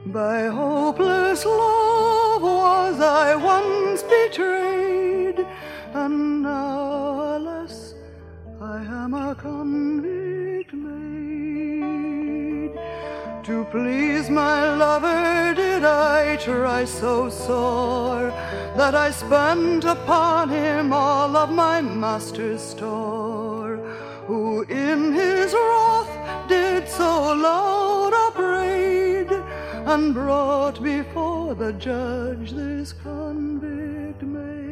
By hopeless love was I once betrayed, and now, alas, I am a convict maid. To please my lover did I try so sore, that I spent upon him all of my master's store, who in his wrath did so loud upbraid, and brought before the judge this convict maid.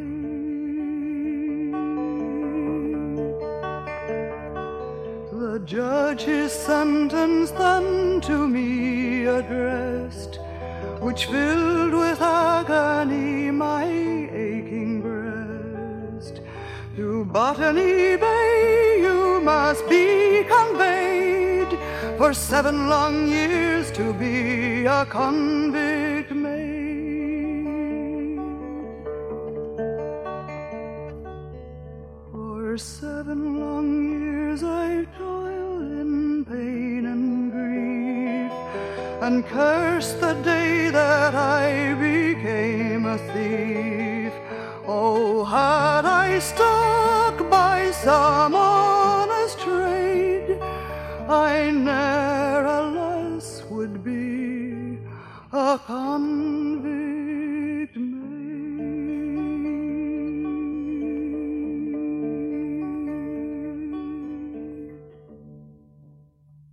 The judge his sentence then to me addressed, which filled with agony my aching breast. To Botany Bay you must be conveyed, for 7 long years to be a convict maid. For 7 long years I toiled in pain and grief, and cursed the day that I became a thief. Oh, had I stuck by some honest trade, I ne'er, alas, would be a convict.